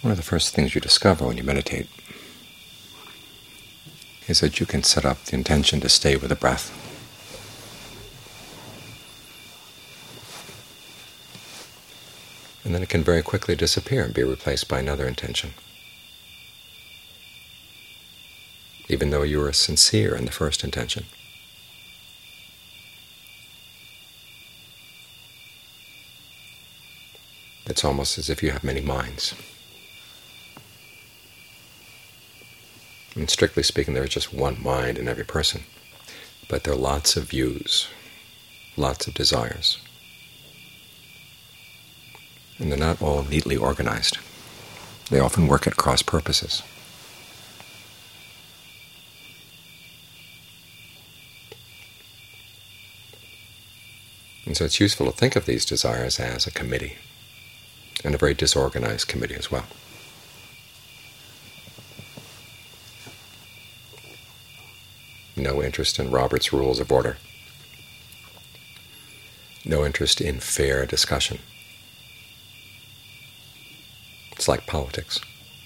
One of the first things you discover when you meditate is that you can set up the intention to stay with the breath. And then it can very quickly disappear and be replaced by another intention, even though you were sincere in the first intention. It's almost as if you have many minds. And strictly speaking, there is just one mind in every person, but there are lots of views, lots of desires, and they're not all neatly organized. They often work at cross purposes. And so it's useful to think of these desires as a committee, and a very disorganized committee as well. No interest in Robert's Rules of Order. No interest in fair discussion. It's like politics.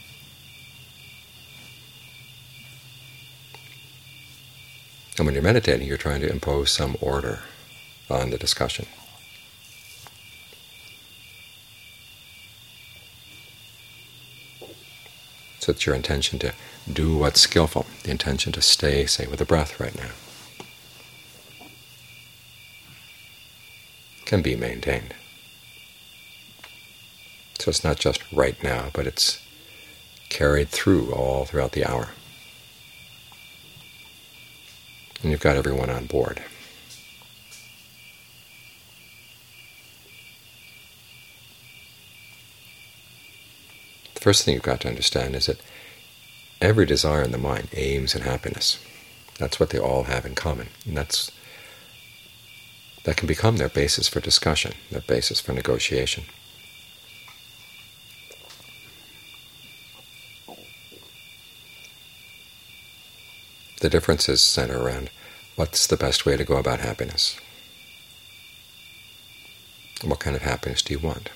And when you're meditating, you're trying to impose some order on the discussion. So it's your intention to do what's skillful, the intention to stay, say, with the breath right now, can be maintained. So it's not just right now, but it's carried through all throughout the hour. And you've got everyone on board. The first thing you've got to understand is that every desire in the mind aims at happiness. That's what they all have in common. And that can become their basis for discussion, their basis for negotiation. The differences center around what's the best way to go about happiness. What kind of happiness do you want?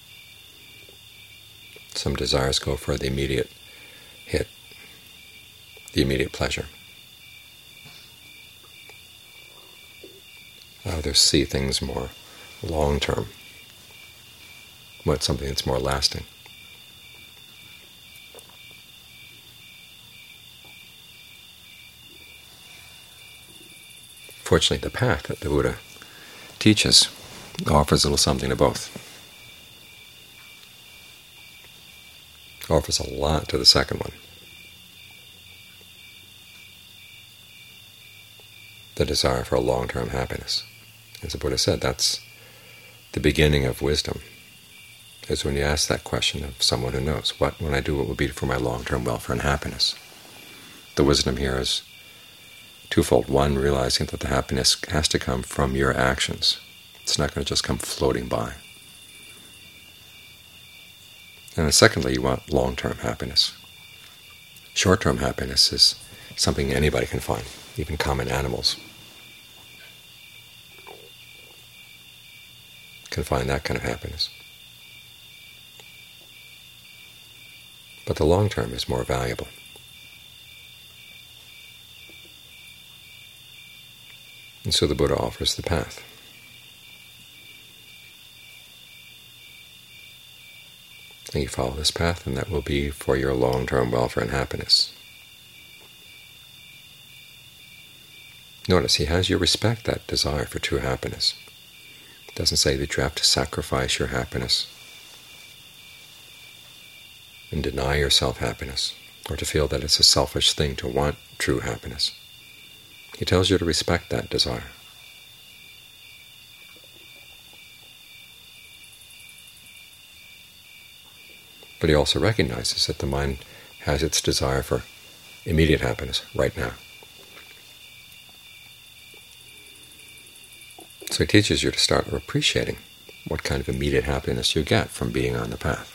Some desires go for the immediate hit, the immediate pleasure. Others see things more long-term, want something that's more lasting. Fortunately, the path that the Buddha teaches offers a little something to both. Offers a lot to the second one. The desire for a long-term happiness. As the Buddha said, that's the beginning of wisdom, is when you ask that question of someone who knows, when I do what will be for my long-term welfare and happiness. The wisdom here is twofold. One, realizing that the happiness has to come from your actions. It's not going to just come floating by. And then secondly, you want long-term happiness. Short-term happiness is something anybody can find, even common animals can find that kind of happiness. But the long-term is more valuable. And so the Buddha offers the path. And you follow this path, and that will be for your long-term welfare and happiness. Notice he has you respect that desire for true happiness. It doesn't say that you have to sacrifice your happiness and deny yourself happiness, or to feel that it's a selfish thing to want true happiness. He tells you to respect that desire. But he also recognizes that the mind has its desire for immediate happiness right now. So he teaches you to start appreciating what kind of immediate happiness you get from being on the path.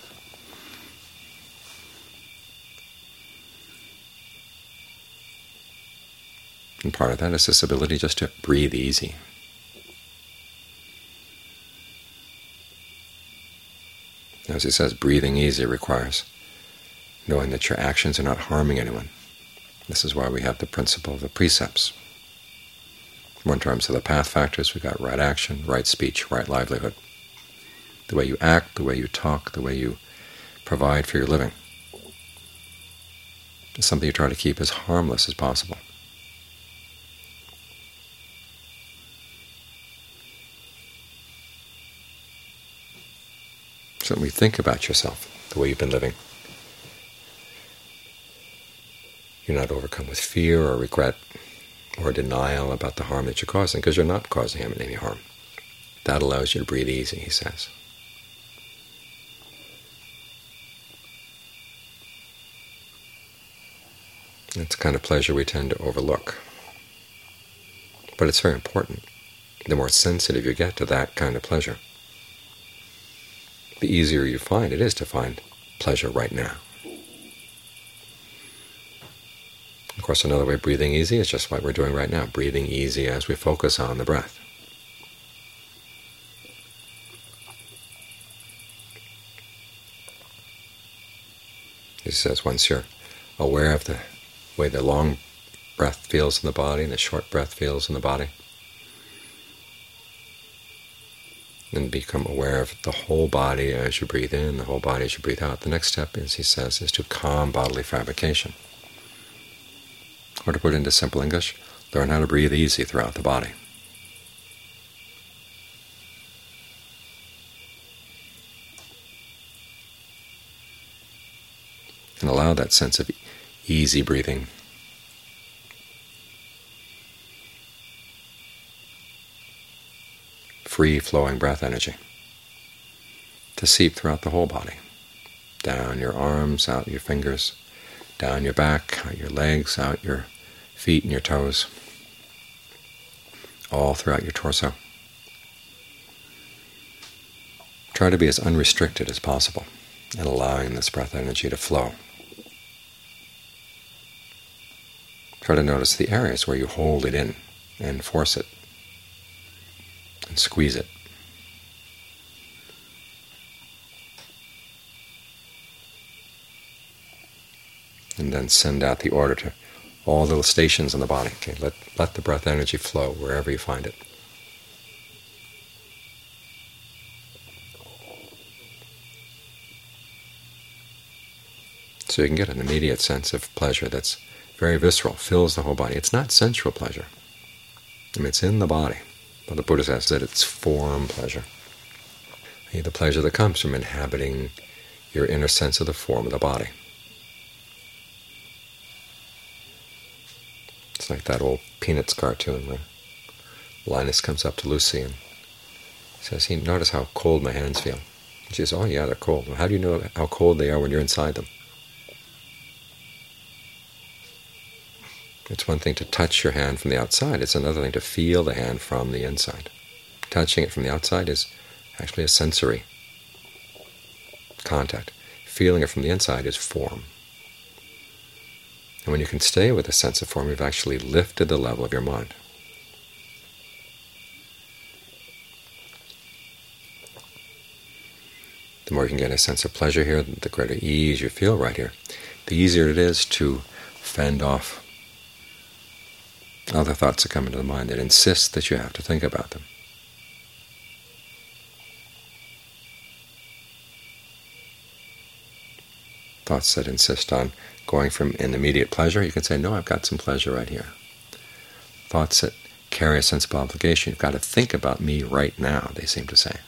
And part of that is this ability just to breathe easy. As he says, breathing easy requires knowing that your actions are not harming anyone. This is why we have the principle of the precepts. In terms of the path factors, we've got right action, right speech, right livelihood. The way you act, the way you talk, the way you provide for your living is something you try to keep as harmless as possible. So when we think about yourself, the way you've been living, you're not overcome with fear or regret or denial about the harm that you're causing, because you're not causing him any harm. That allows you to breathe easy, he says. It's a kind of pleasure we tend to overlook. But it's very important. The more sensitive you get to that kind of pleasure, the easier you find it is to find pleasure right now. Of course, another way of breathing easy is just what we're doing right now, breathing easy as we focus on the breath. He says once you're aware of the way the long breath feels in the body and the short breath feels in the body, and become aware of the whole body as you breathe in, the whole body as you breathe out. The next step, as he says, is to calm bodily fabrication. Or to put it into simple English, learn how to breathe easy throughout the body. And allow that sense of easy breathing free-flowing breath energy to seep throughout the whole body, down your arms, out your fingers, down your back, out your legs, out your feet and your toes, all throughout your torso. Try to be as unrestricted as possible in allowing this breath energy to flow. Try to notice the areas where you hold it in and force it and squeeze it. And then send out the order to all the little stations in the body. Okay, let the breath energy flow wherever you find it. So you can get an immediate sense of pleasure that's very visceral, fills the whole body. It's not sensual pleasure. I mean, it's in the body. But the Buddha says that it's form pleasure. The pleasure that comes from inhabiting your inner sense of the form of the body. It's like that old Peanuts cartoon where Linus comes up to Lucy and says, notice how cold my hands feel. And she says, oh yeah, they're cold. Well, how do you know how cold they are when you're inside them? It's one thing to touch your hand from the outside. It's another thing to feel the hand from the inside. Touching it from the outside is actually a sensory contact. Feeling it from the inside is form. And when you can stay with a sense of form, you've actually lifted the level of your mind. The more you can get a sense of pleasure here, the greater ease you feel right here, the easier it is to fend off other thoughts that come into the mind that insist that you have to think about them. Thoughts that insist on going from an immediate pleasure, you can say, no, I've got some pleasure right here. Thoughts that carry a sense of obligation, you've got to think about me right now, they seem to say.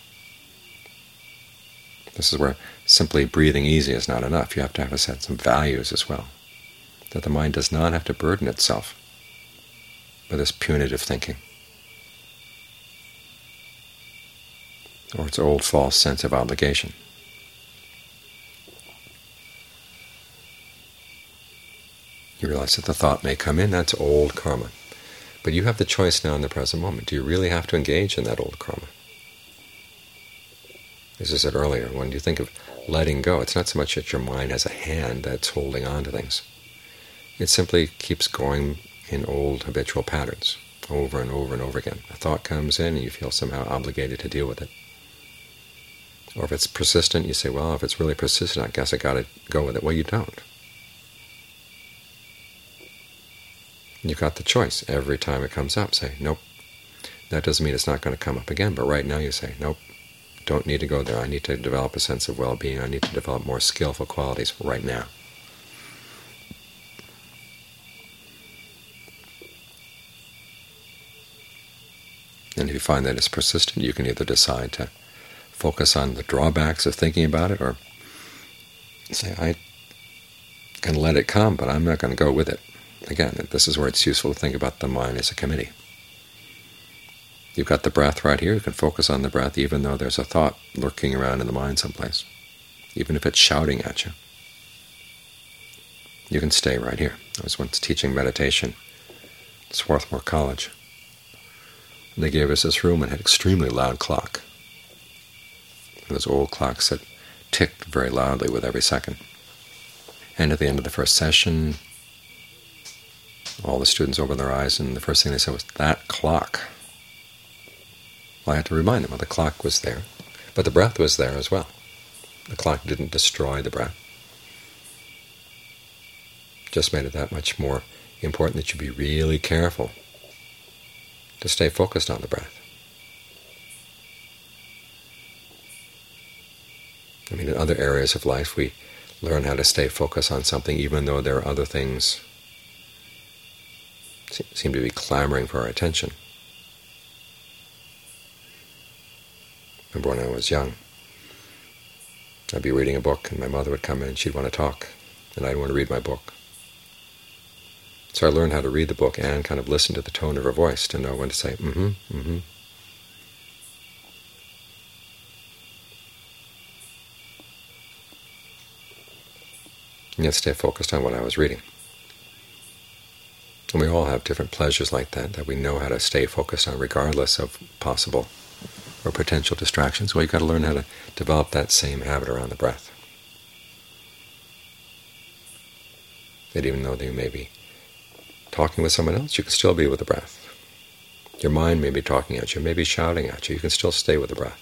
This is where simply breathing easy is not enough. You have to have a sense of values as well, that the mind does not have to burden itself with this punitive thinking, or its old false sense of obligation. You realize that the thought may come in, that's old karma. But you have the choice now in the present moment. Do you really have to engage in that old karma? As I said earlier, when you think of letting go, it's not so much that your mind has a hand that's holding on to things. It simply keeps going in old habitual patterns, over and over and over again. A thought comes in and you feel somehow obligated to deal with it. Or if it's persistent, you say, well, if it's really persistent, I guess I got to go with it. Well, you don't. You've got the choice. Every time it comes up, say, nope. That doesn't mean it's not going to come up again, but right now you say, nope, don't need to go there. I need to develop a sense of well-being. I need to develop more skillful qualities right now. And if you find that it's persistent, you can either decide to focus on the drawbacks of thinking about it, or say, I can let it come, but I'm not going to go with it. Again, this is where it's useful to think about the mind as a committee. You've got the breath right here. You can focus on the breath even though there's a thought lurking around in the mind someplace, even if it's shouting at you. You can stay right here. I was once teaching meditation at Swarthmore College. And they gave us this room and had an extremely loud clock. Those old clocks that ticked very loudly with every second. And at the end of the first session, all the students opened their eyes, and the first thing they said was, "That clock." Well, I had to remind them, well, the clock was there, but the breath was there as well. The clock didn't destroy the breath. Just made it that much more important that you be really careful to stay focused on the breath. I mean, in other areas of life, we learn how to stay focused on something even though there are other things seem to be clamoring for our attention. Remember when I was young, I'd be reading a book and my mother would come in and she'd want to talk, and I'd want to read my book. So I learned how to read the book and kind of listen to the tone of her voice to know when to say, mm-hmm, mm-hmm. And yet stay focused on what I was reading. And we all have different pleasures like that we know how to stay focused on regardless of possible or potential distractions. Well, you've got to learn how to develop that same habit around the breath. That even though you may be talking with someone else, you can still be with the breath. Your mind may be talking at you, may be shouting at you, you can still stay with the breath.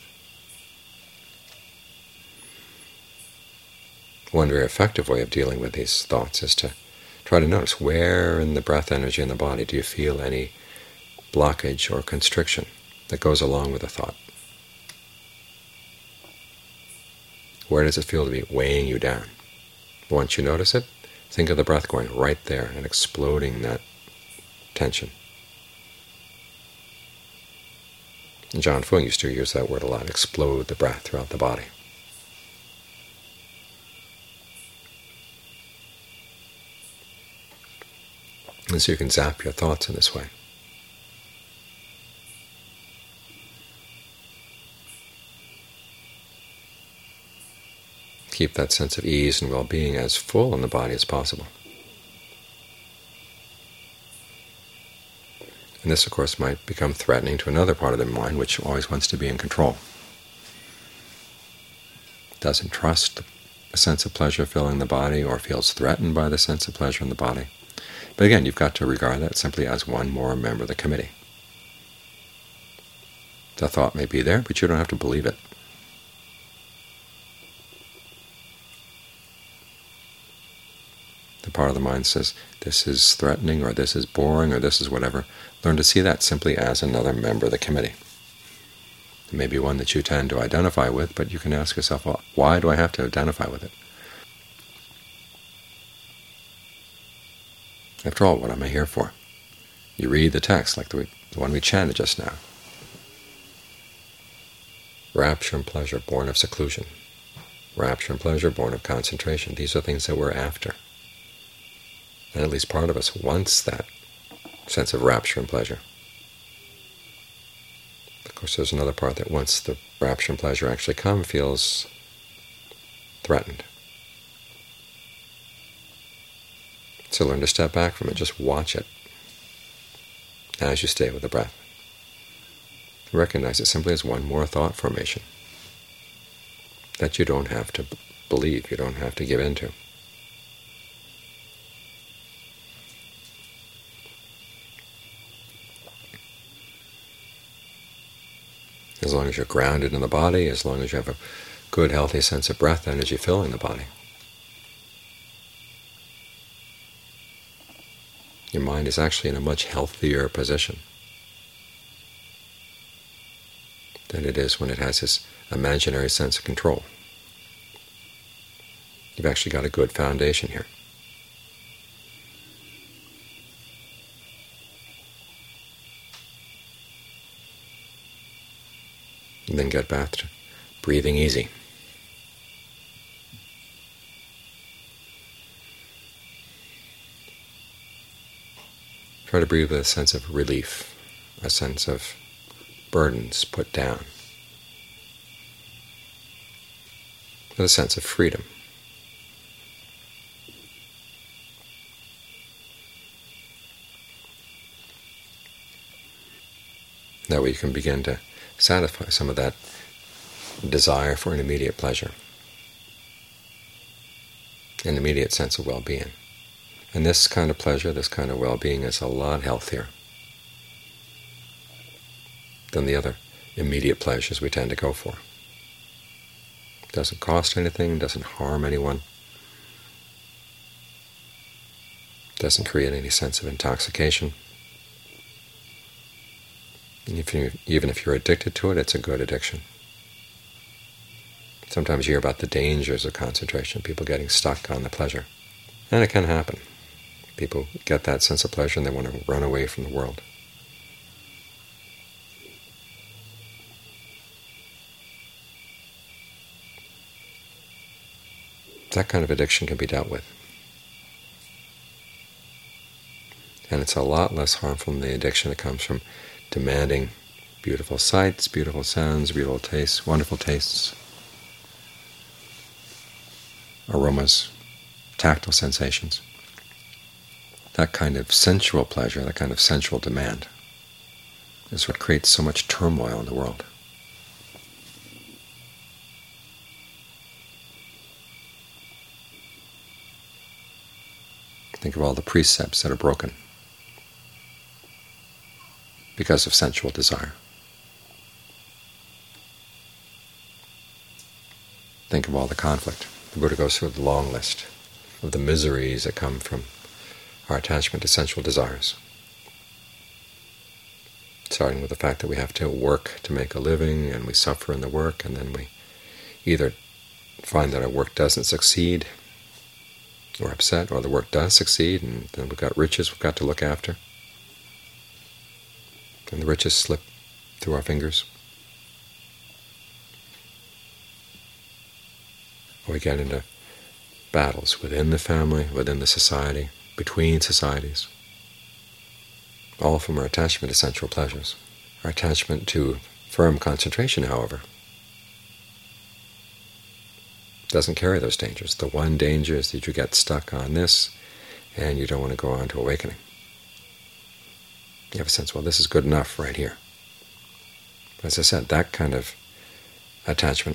One very effective way of dealing with these thoughts is to try to notice where in the breath energy in the body do you feel any blockage or constriction that goes along with the thought. Where does it feel to be weighing you down? Once you notice it, think of the breath going right there and exploding that tension. And John Fung used to use that word a lot, explode the breath throughout the body. And so you can zap your thoughts in this way. Keep that sense of ease and well-being as full in the body as possible. And this, of course, might become threatening to another part of the mind, which always wants to be in control. Doesn't trust a sense of pleasure filling the body, or feels threatened by the sense of pleasure in the body. But again, you've got to regard that simply as one more member of the committee. The thought may be there, but you don't have to believe it. The part of the mind says, this is threatening, or this is boring, or this is whatever. Learn to see that simply as another member of the committee. It may be one that you tend to identify with, but you can ask yourself, well, why do I have to identify with it? After all, what am I here for? You read the text, like the one we chanted just now. Rapture and pleasure born of seclusion. Rapture and pleasure born of concentration. These are things that we're after. And at least part of us wants that sense of rapture and pleasure. Of course, there's another part that once the rapture and pleasure actually come, feels threatened. So learn to step back from it. Just watch it as you stay with the breath. Recognize it simply as one more thought formation that you don't have to believe, you don't have to give in to. As long as you're grounded in the body, as long as you have a good, healthy sense of breath energy filling the body. Your mind is actually in a much healthier position than it is when it has this imaginary sense of control. You've actually got a good foundation here. And then get back to breathing easy. Try to breathe with a sense of relief, a sense of burdens put down, with a sense of freedom. That way you can begin to satisfy some of that desire for an immediate pleasure, an immediate sense of well-being. And this kind of pleasure, this kind of well-being is a lot healthier than the other immediate pleasures we tend to go for. It doesn't cost anything, doesn't harm anyone, doesn't create any sense of intoxication. And even if you're addicted to it, it's a good addiction. Sometimes you hear about the dangers of concentration, people getting stuck on the pleasure. And it can happen. People get that sense of pleasure and they want to run away from the world. That kind of addiction can be dealt with. And it's a lot less harmful than the addiction that comes from demanding beautiful sights, beautiful sounds, beautiful tastes, wonderful tastes, aromas, tactile sensations. That kind of sensual pleasure, that kind of sensual demand is what creates so much turmoil in the world. Think of all the precepts that are broken because of sensual desire. Think of all the conflict. The Buddha goes through the long list of the miseries that come from our attachment to sensual desires. Starting with the fact that we have to work to make a living, and we suffer in the work, and then we either find that our work doesn't succeed, or upset, or the work does succeed, and then we've got riches we've got to look after, and the riches slip through our fingers. Or we get into battles within the family, within the society, between societies, all from our attachment to sensual pleasures. Our attachment to firm concentration, however, doesn't carry those dangers. The one danger is that you get stuck on this and you don't want to go on to awakening. You have a sense, well, this is good enough right here. As I said, that kind of attachment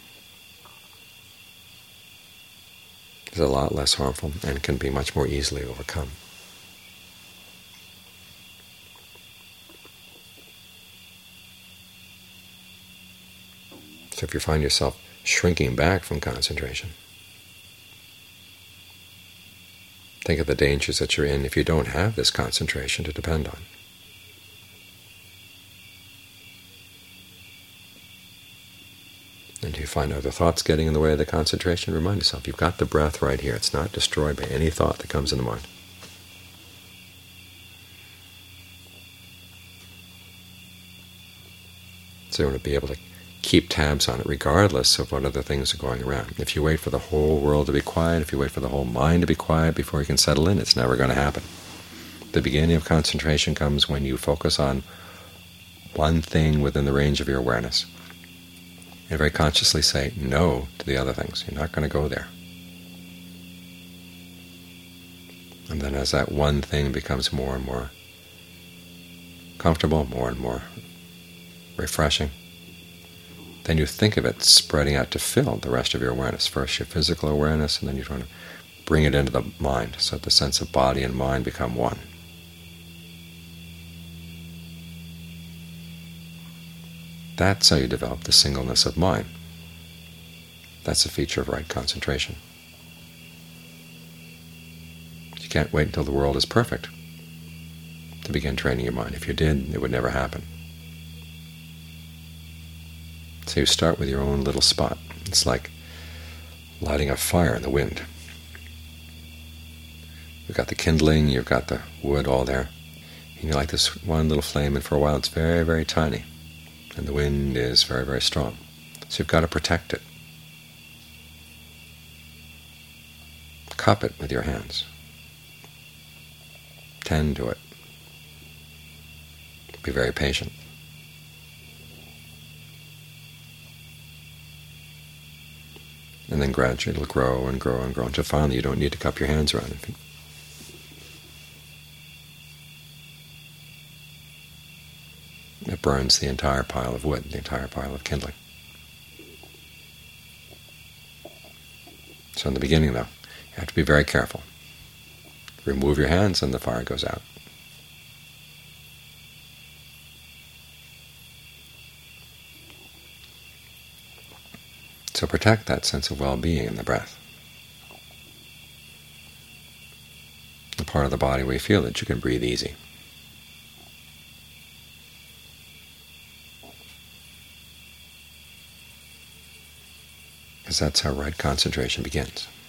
is a lot less harmful and can be much more easily overcome. So if you find yourself shrinking back from concentration, think of the dangers that you're in if you don't have this concentration to depend on. And if you find other thoughts getting in the way of the concentration, remind yourself, you've got the breath right here. It's not destroyed by any thought that comes into mind. So you want to be able to keep tabs on it regardless of what other things are going around. If you wait for the whole world to be quiet, if you wait for the whole mind to be quiet before you can settle in, it's never going to happen. The beginning of concentration comes when you focus on one thing within the range of your awareness. And very consciously say no to the other things. You're not going to go there. And then as that one thing becomes more and more comfortable, more and more refreshing, then you think of it spreading out to fill the rest of your awareness. First your physical awareness, and then you're trying to bring it into the mind, so that the sense of body and mind become one. That's how you develop the singleness of mind. That's a feature of right concentration. You can't wait until the world is perfect to begin training your mind. If you did, it would never happen. So you start with your own little spot. It's like lighting a fire in the wind. You've got the kindling, you've got the wood all there, and you light this one little flame, and for a while it's very, very tiny, and the wind is very, very strong. So you've got to protect it. Cup it with your hands. Tend to it. Be very patient. And then gradually it'll grow and grow and grow until finally you don't need to cup your hands around it. It burns the entire pile of wood, the entire pile of kindling. So in the beginning, though, you have to be very careful. Remove your hands and the fire goes out. So protect that sense of well-being in the breath. The part of the body where you feel that you can breathe easy. Because that's how right concentration begins.